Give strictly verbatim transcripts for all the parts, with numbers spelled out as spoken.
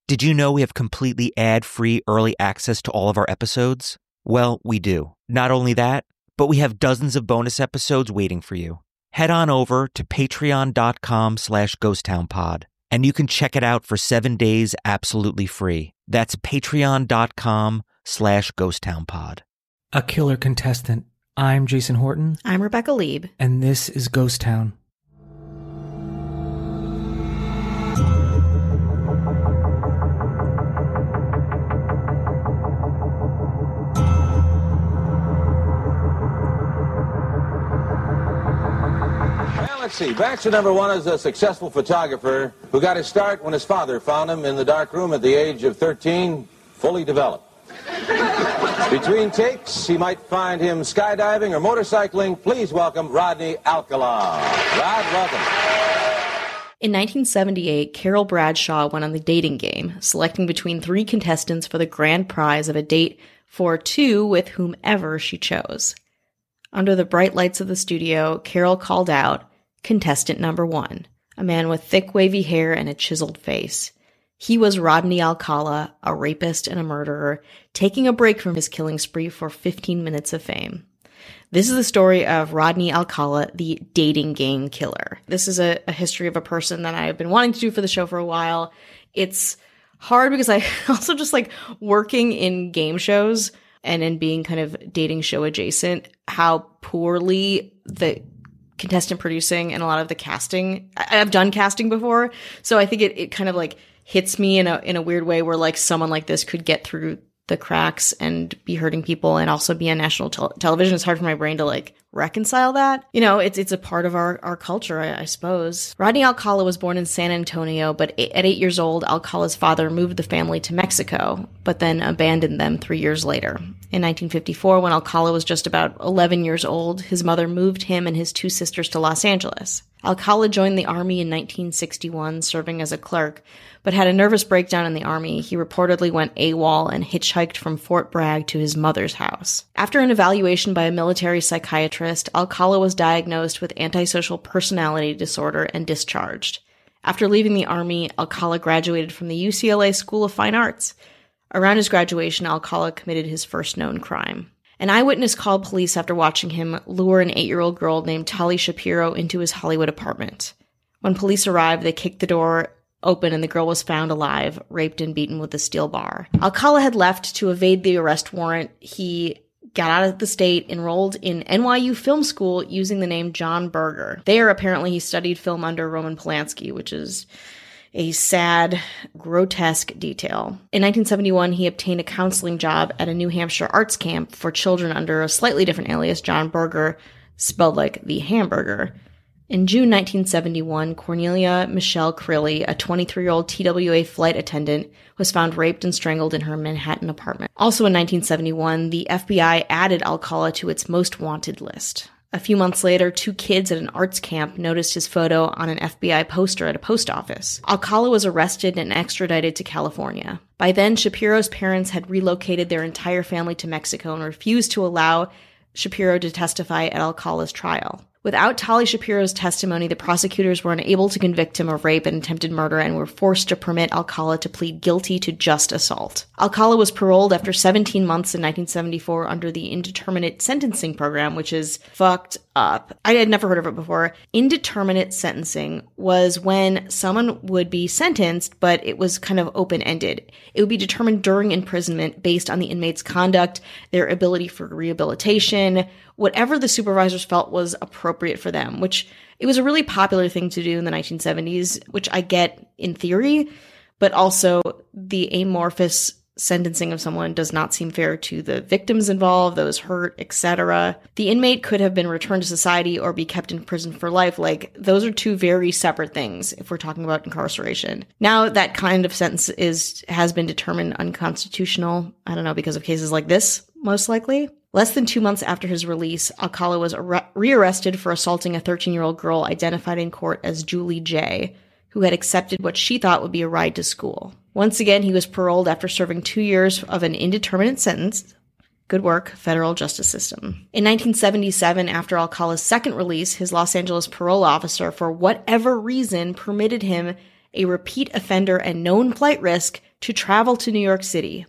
Did you know we have completely ad-free early access to all of our episodes? Well, we do. Not only that, but we have dozens of bonus episodes waiting for you. Head on over to patreon.com slash ghosttownpod, and you can check it out for seven days absolutely free. That's patreon.com slash ghosttownpod. A killer contestant. I'm Jason Horton. I'm Rebecca Lieb. And this is Ghost Town. Let's see. Baxter number one is a successful photographer who got his start when his father found him in the dark room at the age of thirteen, fully developed. Between takes, he might find him skydiving or motorcycling. Please welcome Rodney Alcala. Rod, welcome. In nineteen seventy-eight, Carol Bradshaw went on the dating game, selecting between three contestants for the grand prize of a date for two with whomever she chose. Under the bright lights of the studio, Carol called out contestant number one, a man with thick wavy hair and a chiseled face. He was Rodney Alcala, a rapist and a murderer, taking a break from his killing spree for fifteen minutes of fame. This is the story of Rodney Alcala, the dating game killer. This is a, a history of a person that I've been wanting to do for the show for a while. It's hard because I also just like working in game shows and in being kind of dating show adjacent, how poorly the contestant producing and a lot of the casting, I, I've done casting before. So I think it, it kind of like hits me in a, in a weird way where like someone like this could get through the cracks and be hurting people and also be on national tel- television. It's hard for my brain to like reconcile that. You know, it's it's a part of our, our culture, I, I suppose. Rodney Alcala was born in San Antonio, but at eight years old, Alcala's father moved the family to Mexico, but then abandoned them three years later. In nineteen fifty-four, when Alcala was just about eleven years old, his mother moved him and his two sisters to Los Angeles. Alcala joined the Army in nineteen sixty-one, serving as a clerk, but had a nervous breakdown in the Army. He reportedly went AWOL and hitchhiked from Fort Bragg to his mother's house. After an evaluation by a military psychiatrist, Alcala was diagnosed with antisocial personality disorder and discharged. After leaving the Army, Alcala graduated from the U C L A School of Fine Arts. Around his graduation, Alcala committed his first known crime. An eyewitness called police after watching him lure an eight-year-old girl named Tali Shapiro into his Hollywood apartment. When police arrived, they kicked the door open and the girl was found alive, raped and beaten with a steel bar. Alcala had left to evade the arrest warrant. He got out of the state, enrolled in N Y U Film School using the name John Berger. There, apparently, he studied film under Roman Polanski, which is a sad, grotesque detail. In nineteen seventy-one, he obtained a counseling job at a New Hampshire arts camp for children under a slightly different alias, John Berger, spelled like the hamburger. In June nineteen seventy-one, Cornelia Michelle Crilly, a twenty-three-year-old T W A flight attendant, was found raped and strangled in her Manhattan apartment. Also in nineteen seventy-one, the F B I added Alcala to its most wanted list. A few months later, two kids at an arts camp noticed his photo on an F B I poster at a post office. Alcala was arrested and extradited to California. By then, Shapiro's parents had relocated their entire family to Mexico and refused to allow Shapiro to testify at Alcala's trial. Without Tali Shapiro's testimony, the prosecutors were unable to convict him of rape and attempted murder and were forced to permit Alcala to plead guilty to just assault. Alcala was paroled after seventeen months in nineteen seventy-four under the indeterminate sentencing program, which is fucked up. I had never heard of it before. Indeterminate sentencing was when someone would be sentenced, but it was kind of open-ended. It would be determined during imprisonment based on the inmate's conduct, their ability for rehabilitation, whatever the supervisors felt was appropriate for them, which it was a really popular thing to do in the nineteen seventies, which I get in theory, but also the amorphous sentencing of someone does not seem fair to the victims involved, those hurt, et cetera. The inmate could have been returned to society or be kept in prison for life. Like, those are two very separate things if we're talking about incarceration. Now that kind of sentence is has been determined unconstitutional, I don't know, because of cases like this, most likely. Less than two months after his release, Alcala was ar- rearrested for assaulting a thirteen-year-old girl identified in court as Julie J., who had accepted what she thought would be a ride to school. Once again, he was paroled after serving two years of an indeterminate sentence. Good work, federal justice system. In nineteen seventy-seven, after Alcala's second release, his Los Angeles parole officer, for whatever reason, permitted him, a repeat offender and known flight risk, to travel to New York City.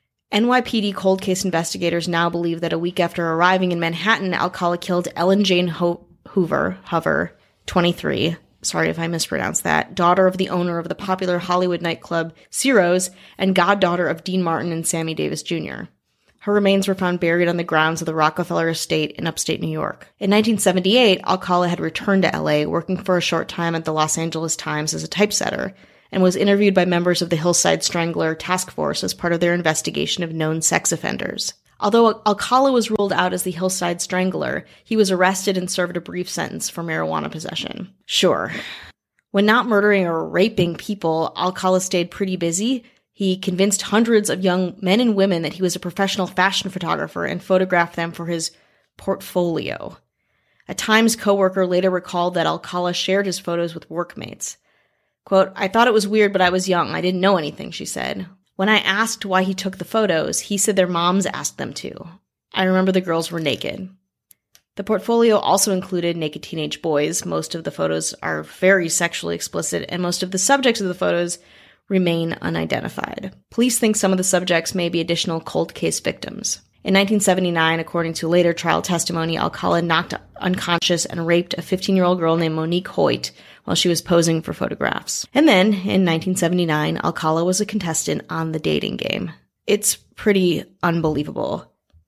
N Y P D cold case investigators now believe that a week after arriving in Manhattan, Alcala killed Ellen Jane Ho- Hoover, Hover, twenty-three, sorry if I mispronounced that, daughter of the owner of the popular Hollywood nightclub Ciro's and goddaughter of Dean Martin and Sammy Davis Junior Her remains were found buried on the grounds of the Rockefeller Estate in upstate New York. In nineteen seventy-eight, Alcala had returned to L A, working for a short time at the Los Angeles Times as a typesetter, and was interviewed by members of the Hillside Strangler Task Force as part of their investigation of known sex offenders. Although Alcala was ruled out as the Hillside Strangler, he was arrested and served a brief sentence for marijuana possession. Sure. When not murdering or raping people, Alcala stayed pretty busy. He convinced hundreds of young men and women that he was a professional fashion photographer and photographed them for his portfolio. A Times coworker later recalled that Alcala shared his photos with workmates. Quote, "I thought it was weird, but I was young. I didn't know anything," she said. When I asked why he took the photos, he said their moms asked them to. I remember the girls were naked. The portfolio also included naked teenage boys. Most of the photos are very sexually explicit, and most of the subjects of the photos remain unidentified. Police think some of the subjects may be additional cold case victims. In nineteen seventy-nine, according to later trial testimony, Alcala knocked unconscious and raped a fifteen-year-old girl named Monique Hoyt while she was posing for photographs. And then, in nineteen seventy-nine, Alcala was a contestant on The Dating Game. It's pretty unbelievable.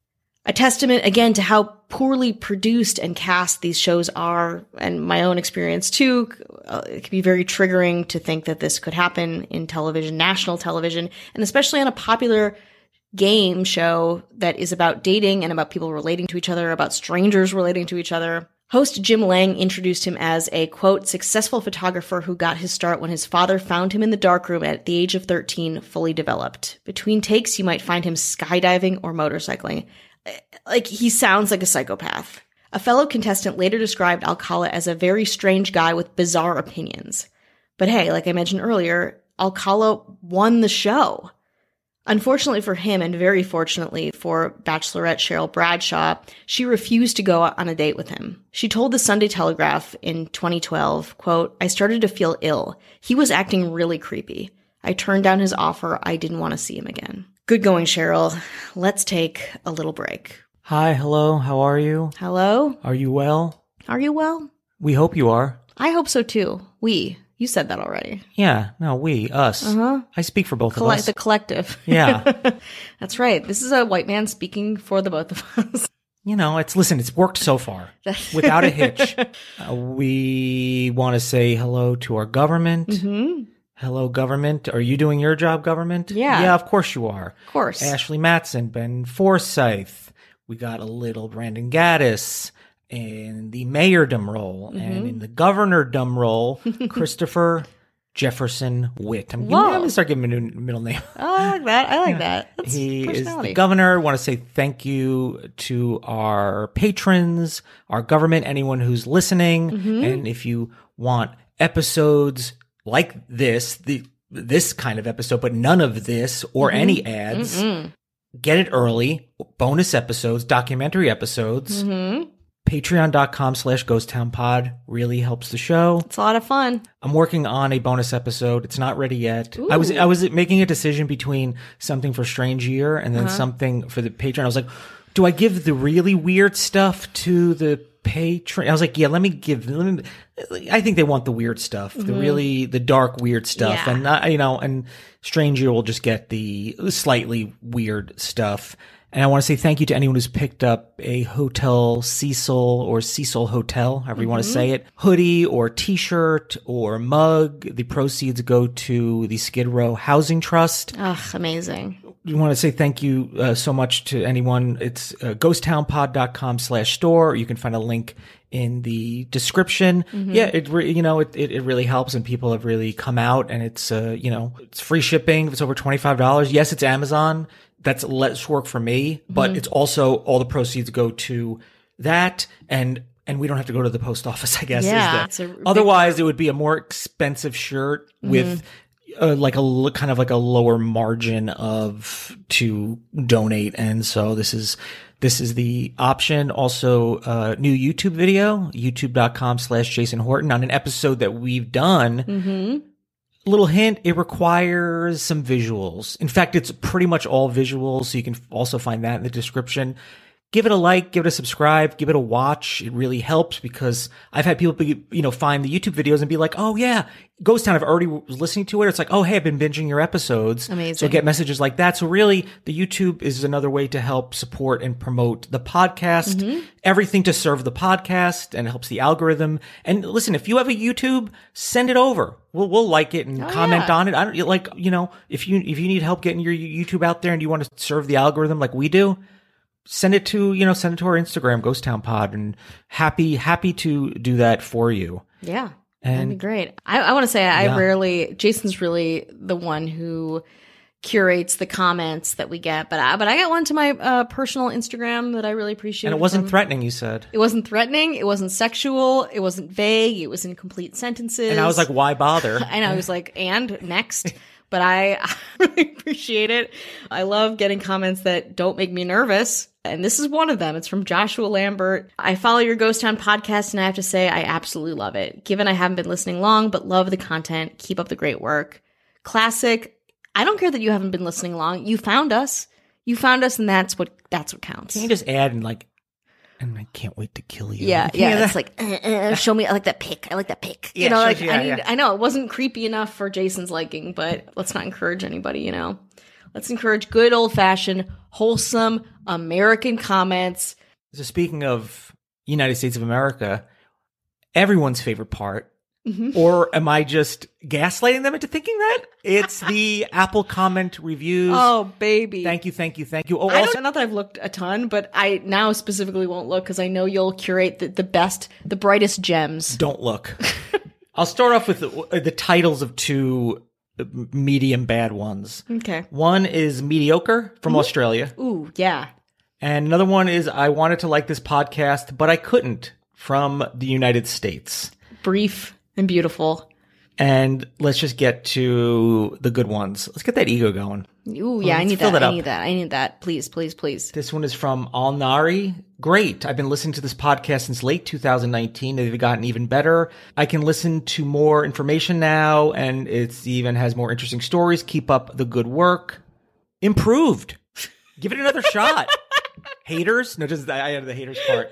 A testament, again, to how poorly produced and cast these shows are, and my own experience too. Uh, it can be very triggering to think that this could happen in television, national television, and especially on a popular game show that is about dating and about people relating to each other, about strangers relating to each other. Host Jim Lang introduced him as a, quote, successful photographer who got his start when his father found him in the darkroom at the age of thirteen, fully developed. Between takes, you might find him skydiving or motorcycling. Like, he sounds like a psychopath. A fellow contestant later described Alcala as a very strange guy with bizarre opinions. But hey, like I mentioned earlier, Alcala won the show. Unfortunately for him, and very fortunately for Bachelorette Cheryl Bradshaw, she refused to go on a date with him. She told the Sunday Telegraph in twenty twelve, quote, "I started to feel ill. He was acting really creepy. I turned down his offer. I didn't want to see him again." Good going, Cheryl. Let's take a little break. Hi, hello, how are you? Hello? Are you well? Are you well? We hope you are. I hope so too. We. You said that already. Yeah, no, we, us. Uh-huh. I speak for both Colle- of us. The collective. Yeah. That's right. This is a white man speaking for the both of us. You know, it's, listen, it's worked so far without a hitch. Uh, we want to say hello to our government. Mm-hmm. Hello, government. Are you doing your job, government? Yeah. Yeah, of course you are. Of course. Ashley Matson, Ben Forsyth. We got a little Brandon Gaddis in the mayordom role. Mm-hmm. And in the governordom role, Christopher Jefferson Witt. I'm, Whoa. I'm going to start giving him a new middle name. Oh, I like that. I like Yeah. that. That's he is personality. the governor. I want to say thank you to our patrons, our government, anyone who's listening. Mm-hmm. And if you want episodes like this, the this kind of episode, but none of this or Mm-hmm. any ads, Mm-mm. get it early. Bonus episodes, documentary episodes. Mm-hmm. Patreon.com slash ghosttownpod really helps the show. It's a lot of fun. I'm working on a bonus episode. It's not ready yet. Ooh. I was I was making a decision between something for Strange Year and then Uh-huh. something for the Patreon. I was like, do I give the really weird stuff to the Patreon? I was like, yeah, let me give. Let me, I think they want the weird stuff, the really the dark weird stuff, Yeah. and not you know. And Strange Year will just get the slightly weird stuff. And I want to say thank you to anyone who's picked up a Hotel Cecil or Cecil Hotel, however you want to say it, hoodie or t-shirt or mug. The proceeds go to the Skid Row Housing Trust. Ugh, amazing. We want to say thank you uh, so much to anyone. It's uh, ghosttownpod.com slash store. You can find a link in the description. Mm-hmm. Yeah, it re- you know, it, it, it really helps, and people have really come out, and it's, uh, you know, it's free shipping. If it's over twenty-five dollars. Yes, it's Amazon. That's less work for me, but Mm-hmm. it's also all the proceeds go to that, and and we don't have to go to the post office, I guess. Yeah, is it's a the, big- otherwise, it would be a more expensive shirt with uh, like a l- kind of like a lower margin of to donate, and so this is this is the option. Also, uh, new YouTube video, youtube.com slash Jason Horton on an episode that we've done. Mm-hmm. Little hint, it requires some visuals. In fact, it's pretty much all visuals, so you can also find that in the description. Give it a like, give it a subscribe, give it a watch. It really helps because I've had people, be, you know, find the YouTube videos and be like, oh yeah, Ghost Town, I've already was listening to it. It's like, oh, hey, I've been binging your episodes. Amazing. So I get messages like that. So really, the YouTube is another way to help support and promote the podcast. Mm-hmm. Everything to serve the podcast, and it helps the algorithm. And listen, if you have a YouTube, send it over. We'll we'll like it and oh, comment yeah. on it. I don't like, you know, if you if you need help getting your YouTube out there and you want to serve the algorithm like we do, send it to, you know, send it to our Instagram, Ghost Town Pod, and happy, happy to do that for you. Yeah. And, that'd be great. I, I want to say I yeah. rarely, Jason's really the one who curates the comments that we get, but I, but I got one to my uh, personal Instagram that I really appreciate. And it wasn't from, threatening, you said. It wasn't threatening. It wasn't sexual. It wasn't vague. It was in complete sentences. And I was like, why bother? And I was like, and next. But I, I really appreciate it. I love getting comments that don't make me nervous. And this is one of them. It's from Joshua Lambert. I follow your Ghost Town podcast, and I have to say I absolutely love it. Given I haven't been listening long, but love the content. Keep up the great work. Classic. I don't care that you haven't been listening long. You found us. You found us, and that's what that's what counts. Can you just add and like, and I can't wait to kill you. Yeah, you yeah. It's like, uh, uh, show me. I like that pic. I like that pic. Yeah, you know, like yeah, I need. yeah. I know it wasn't creepy enough for Jason's liking, but let's not encourage anybody. You know, let's encourage good old fashioned, wholesome American comments. So speaking of United States of America, everyone's favorite part. Mm-hmm. Or am I just gaslighting them into thinking that? It's the Apple comment reviews. Oh, baby. Thank you, thank you, thank you. Oh, I also, don't, not that I've looked a ton, but I now specifically won't look because I know you'll curate the, the best, the brightest gems. Don't look. I'll start off with the, the titles of two medium bad ones. Okay. One is Mediocre from mm-hmm. Australia. Ooh, yeah. And another one is I wanted to like this podcast, but I couldn't, from the United States. Brief and beautiful. And let's just get to the good ones. Let's get that ego going. Ooh, yeah, Let's I need fill that. that I up. need that. I need that. Please, please, please. This one is from Alnari. Great. I've been listening to this podcast since late two thousand nineteen. They've gotten even better. I can listen to more information now, and it's even has more interesting stories. Keep up the good work. Improved. Give it another shot. Haters? No, just I added the haters part.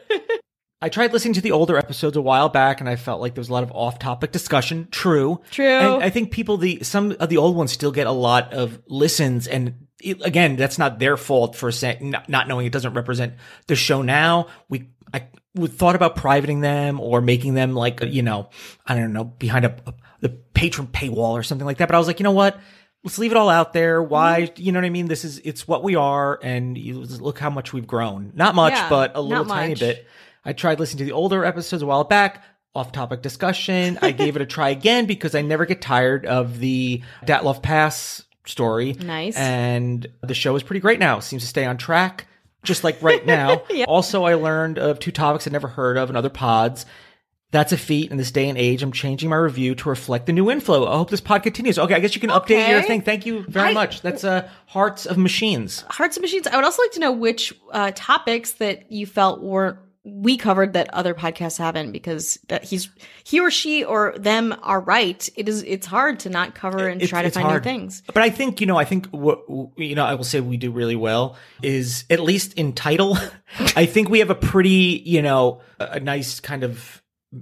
I tried listening to the older episodes a while back, and I felt like there was a lot of off-topic discussion. True. True. And I think people, the some of the old ones still get a lot of listens, and it, again, that's not their fault for saying not, not knowing it doesn't represent the show now. We I we thought about privating them or making them like, you know, I don't know, behind a, a the patron paywall or something like that. But I was like, you know what? Let's leave it all out there. Why? Mm-hmm. You know what I mean? This is it's what we are, and you, look how much we've grown. Not much, yeah, but a little tiny much. bit. I tried listening to the older episodes a while back, off-topic discussion. I gave it a try again because I never get tired of the Dyatlov Pass story. Nice. And the show is pretty great now. It seems to stay on track, just like right now. Yeah. Also, I learned of two topics I'd never heard of in other pods. That's a feat in this day and age. I'm changing my review to reflect the new inflow. I hope this pod continues. Okay, I guess you can update Okay. your thing. Thank you very I- much. That's uh, Hearts of Machines. Hearts and Machines. I would also like to know which uh, topics that you felt weren't we covered that other podcasts haven't, because that he's he or she or them are right. It is it's hard to not cover and It's- try to it's find hard. new things. But I think, you know, I think what, you know, I will say we do really well is, at least in title, I think we have a pretty, you know, a a nice kind of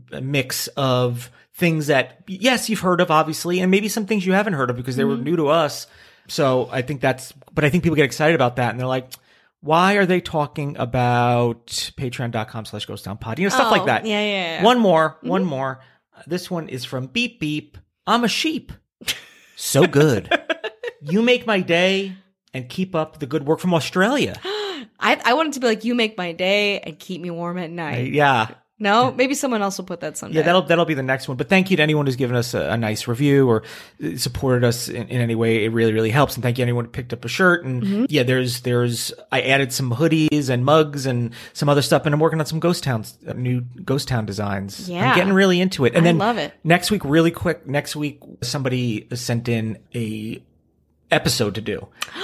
mix of things that, yes, you've heard of, obviously, and maybe some things you haven't heard of because they Mm-hmm. were new to us. So I think that's, but I think people get excited about that, and they're like, why are they talking about patreon.com slash ghost town pod? You know, stuff Oh, like that. yeah, yeah, yeah. One more, one more. Uh, This one is from Beep Beep. I'm a sheep. So good. You make my day, and keep up the good work from Australia. I I want it to be like, you make my day and keep me warm at night. Yeah. No, maybe someone else will put that someday. Yeah, that'll that'll be the next one. But thank you to anyone who's given us a, a nice review or uh, supported us in, in any way. It really, really helps. And thank you to anyone who picked up a shirt. And Mm-hmm. yeah, there's there's I added some hoodies and mugs and some other stuff. And I'm working on some Ghost Towns, uh, new Ghost Town designs. Yeah. I'm getting really into it. And I then love it. next week, really quick, next week somebody sent in a episode to do.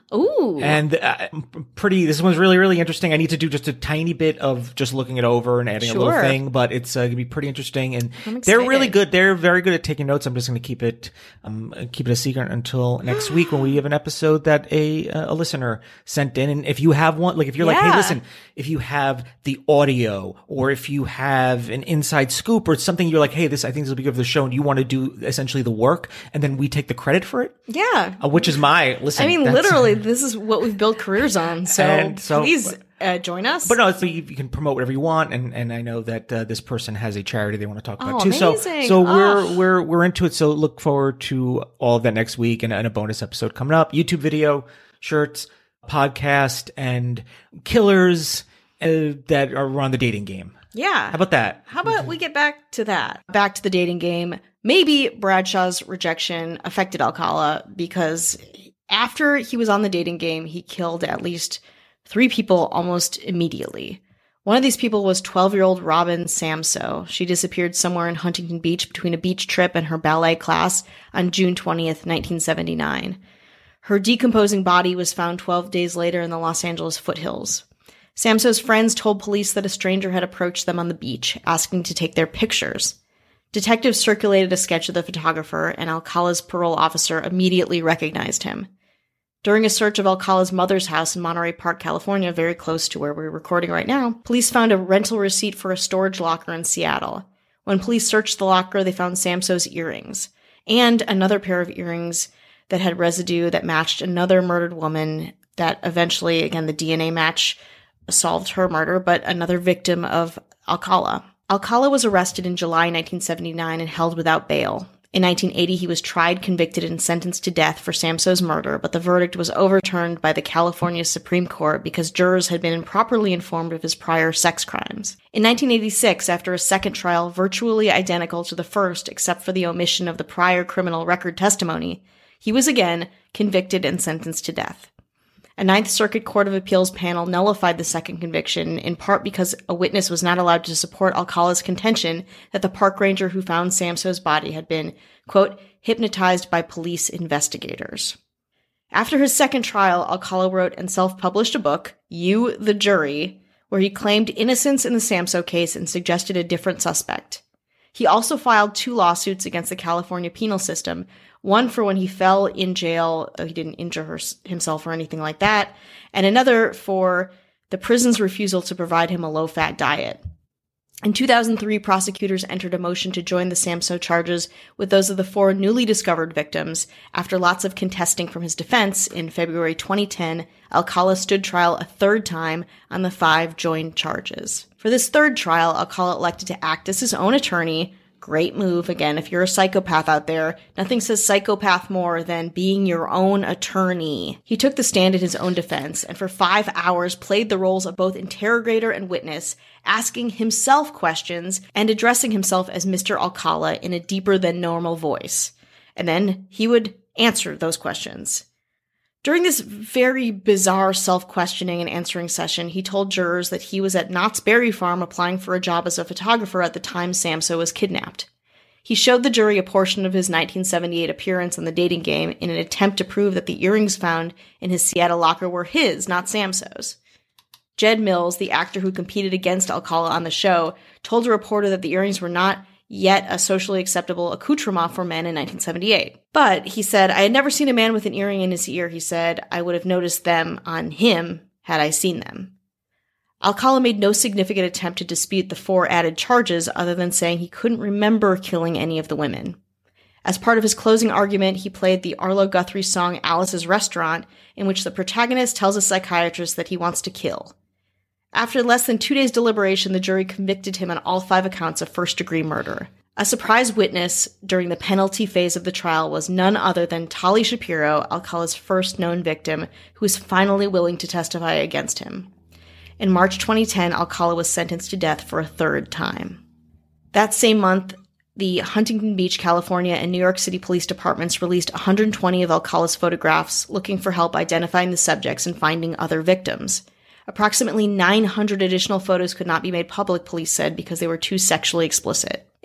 Ooh. And uh, pretty, this one's really, really interesting. I need to do just a tiny bit of just looking it over and adding Sure. a little thing, but it's uh, going to be pretty interesting. And I'm they're really excited. good. They're very good at taking notes. I'm just going to keep it, um, keep it a secret until next week when we have an episode that a, uh, a listener sent in. And if you have one, like if you're like, Yeah. hey, listen, if you have the audio or if you have an inside scoop or it's something you're like, hey, this, I think this will be good for the show and you want to do essentially the work and then we take the credit for it, Yeah. uh, which is my, listen. I mean, that's- literally, this is what we've built careers on. So, And so- please uh, join us. But no, so you, you can promote whatever you want, and, and I know that uh, this person has a charity they want to talk about Oh, too. So amazing. so we're Oh. we're we're into it. So look forward to all of that next week and, and a bonus episode coming up. YouTube video, shirts, podcast, and killers uh, that are on the dating game. yeah. How about that? How about we get back to that? Back to the dating game. Maybe Bradshaw's rejection affected Alcala because after he was on the dating game, he killed at least three people almost immediately. One of these people was twelve-year-old Robin Samso. She disappeared somewhere in Huntington Beach between a beach trip and her ballet class on June twentieth, nineteen seventy-nine. Her decomposing body was found twelve days later in the Los Angeles foothills. Samso's friends told police that a stranger had approached them on the beach, asking to take their pictures. Detectives circulated a sketch of the photographer, and Alcala's parole officer immediately recognized him. During a search of Alcala's mother's house in Monterey Park, California, very close to where we're recording right now, police found a rental receipt for a storage locker in Seattle. When police searched the locker, they found Samso's earrings and another pair of earrings that had residue that matched another murdered woman that eventually, again, the D N A match solved her murder, but another victim of Alcala. Alcala was arrested in July nineteen seventy-nine and held without bail. In nineteen eighty, he was tried, convicted, and sentenced to death for Samso's murder, but the verdict was overturned by the California Supreme Court because jurors had been improperly informed of his prior sex crimes. In nineteen eighty-six, after a second trial virtually identical to the first except for the omission of the prior criminal record testimony, he was again convicted and sentenced to death. A Ninth Circuit Court of Appeals panel nullified the second conviction, in part because a witness was not allowed to support Alcala's contention that the park ranger who found Samso's body had been, quote, hypnotized by police investigators. After his second trial, Alcala wrote and self-published a book, You, the Jury, where he claimed innocence in the Samso case and suggested a different suspect. He also filed two lawsuits against the California penal system, one for when he fell in jail, he didn't injure her, himself or anything like that, and another for the prison's refusal to provide him a low-fat diet. In two thousand three, prosecutors entered a motion to join the Samso charges with those of the four newly discovered victims. After lots of contesting from his defense, in February twenty ten, Alcala stood trial a third time on the five joined charges. For this third trial, Alcala elected to act as his own attorney. Great move. Again, if you're a psychopath out there, nothing says psychopath more than being your own attorney. He took the stand in his own defense and for five hours played the roles of both interrogator and witness, asking himself questions and addressing himself as Mister Alcala in a deeper than normal voice. And then he would answer those questions. During this very bizarre self-questioning and answering session, he told jurors that he was at Knott's Berry Farm applying for a job as a photographer at the time Samso was kidnapped. He showed the jury a portion of his nineteen seventy-eight appearance on the dating game in an attempt to prove that the earrings found in his Seattle locker were his, not Samso's. Jed Mills, the actor who competed against Alcala on the show, told a reporter that the earrings were not yet a socially acceptable accoutrement for men in nineteen seventy-eight. But, he said, I had never seen a man with an earring in his ear, he said. I would have noticed them on him had I seen them. Alcala made no significant attempt to dispute the four added charges other than saying he couldn't remember killing any of the women. As part of his closing argument, he played the Arlo Guthrie song Alice's Restaurant, in which the protagonist tells a psychiatrist that he wants to kill. After less than two days' deliberation, the jury convicted him on all five accounts of first-degree murder. A surprise witness during the penalty phase of the trial was none other than Tali Shapiro, Alcala's first known victim, who was finally willing to testify against him. In March twenty ten, Alcala was sentenced to death for a third time. That same month, the Huntington Beach, California, and New York City police departments released one hundred twenty of Alcala's photographs, looking for help identifying the subjects and finding other victims. Approximately nine hundred additional photos could not be made public, police said, because they were too sexually explicit.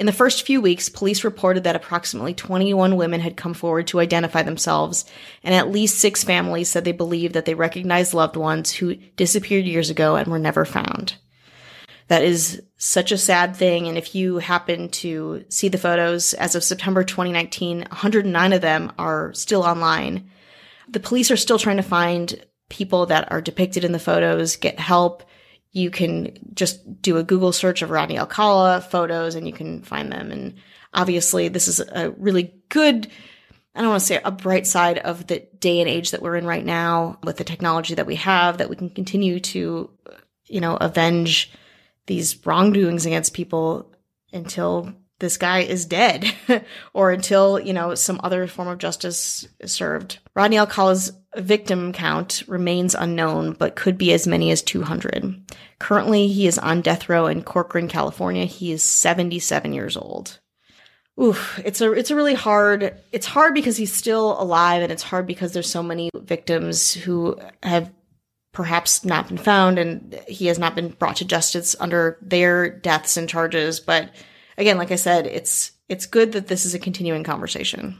In the first few weeks, police reported that approximately twenty-one women had come forward to identify themselves, and at least six families said they believed that they recognized loved ones who disappeared years ago and were never found. That is such a sad thing, and if you happen to see the photos, as of September twenty nineteen, one hundred nine of them are still online. The police are still trying to find people that are depicted in the photos, get help. You can just do a Google search of Rodney Alcala photos and you can find them. And obviously this is a really good, I don't want to say a bright side of the day and age that we're in right now with the technology that we have, that we can continue to, you know, avenge these wrongdoings against people until this guy is dead or until, you know, some other form of justice is served. Rodney Alcala's victim count remains unknown, but could be as many as two hundred. Currently, he is on death row in Corcoran, California. He is seventy-seven years old. Oof, it's a it's a really hard, it's hard because he's still alive, and it's hard because there's so many victims who have perhaps not been found and he has not been brought to justice under their deaths and charges. But again, like I said, it's it's good that this is a continuing conversation.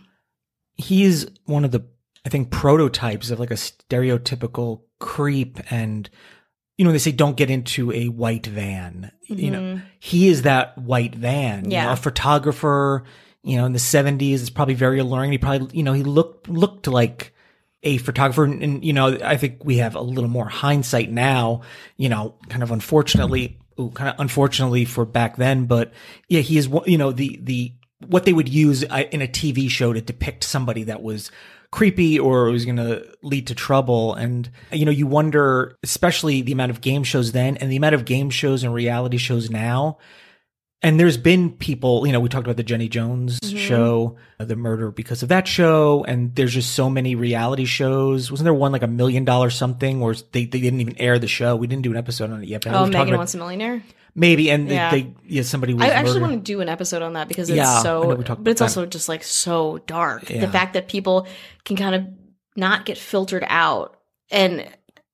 He's one of the, I think, prototypes of like a stereotypical creep. And, you know, they say don't get into a white van. Mm-hmm. You know, he is that white van. Yeah. You know, a photographer, you know, in the seventies, it's probably very alluring. He probably, you know, he looked looked like a photographer. And, and, you know, I think we have a little more hindsight now, you know, kind of unfortunately, ooh, kind of unfortunately for back then. But yeah, he is, you know, the, the, what they would use in a T V show to depict somebody that was creepy or was going to lead to trouble. And, you know, you wonder, especially the amount of game shows then and the amount of game shows and reality shows now. And there's been people, you know, we talked about the Jenny Jones mm-hmm. show, the murder because of that show. And there's just so many reality shows. Wasn't there one like a million dollar something or they, they didn't even air the show? We didn't do an episode on it yet. But oh, Megan Wants a Millionaire? Maybe. And yeah. they, they, yeah, somebody was I actually murdered. want to do an episode on that because it's yeah, so, but it's that. also just like so dark. Yeah. The fact that people can kind of not get filtered out and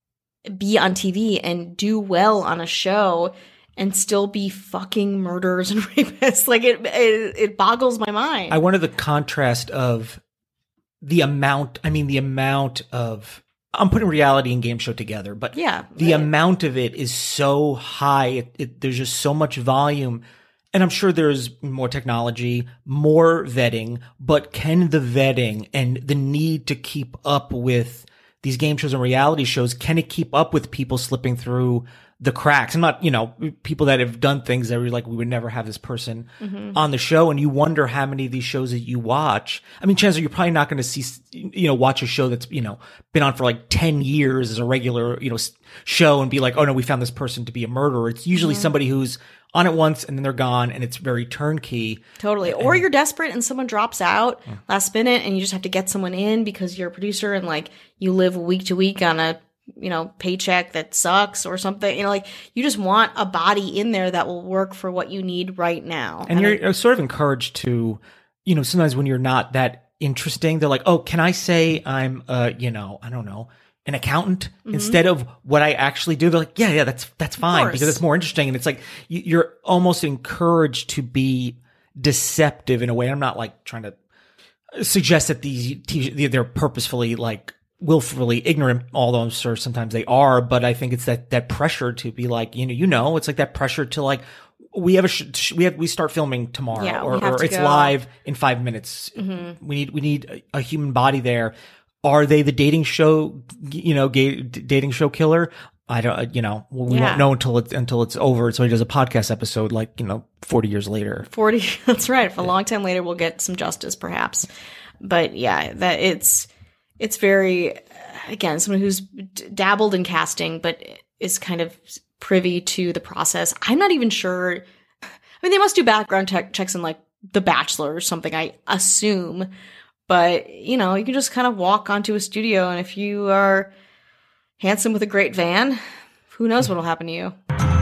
be on T V and do well on a show and still be fucking murderers and rapists. Like it, it, it boggles my mind. I wonder the contrast of the amount, I mean, the amount of, I'm putting reality and game show together, but yeah, the right. amount of it is so high. It, it, there's just so much volume. And I'm sure there's more technology, more vetting, but can the vetting and the need to keep up with these game shows and reality shows, can it keep up with people slipping through the cracks? I'm not, you know, people that have done things that were like, we would never have this person mm-hmm. on the show. And you wonder how many of these shows that you watch. I mean, chances are you're probably not going to see, you know, watch a show that's, you know, been on for like ten years as a regular, you know, show and be like, oh no, we found this person to be a murderer. It's usually mm-hmm. somebody who's on it once and then they're gone and it's very turnkey. Totally. And, or you're desperate and someone drops out yeah. last minute and you just have to get someone in because you're a producer and like you live week to week on a, you know, paycheck that sucks or something, you know, like you just want a body in there that will work for what you need right now. And, and you're I, sort of encouraged to, you know, sometimes when you're not that interesting, they're like, oh, can I say I'm, uh, you know, I don't know, an accountant mm-hmm. instead of what I actually do? They're like, yeah, yeah, that's, that's fine because it's more interesting. And it's like, you, you're almost encouraged to be deceptive in a way. I'm not like trying to suggest that these, they're purposefully like, willfully ignorant, although I'm sure sometimes they are, but I think it's that, that pressure to be like, you know, you know, it's like that pressure to like, we have a, sh- we have, we start filming tomorrow yeah, or, or it's go. live in five minutes. Mm-hmm. We need, we need a, a human body there. Are they the dating show, you know, gay, dating show killer? I don't, you know, we yeah. won't know until it's, until it's over. So he does a podcast episode like, you know, forty years later. forty, that's right. For a long time later, we'll get some justice perhaps. But yeah, that it's, it's very, again, someone who's dabbled in casting, but is kind of privy to the process. I'm not even sure. I mean, they must do background te- checks in like The Bachelor or something, I assume. But, you know, you can just kind of walk onto a studio, and if you are handsome with a great van, who knows what will happen to you.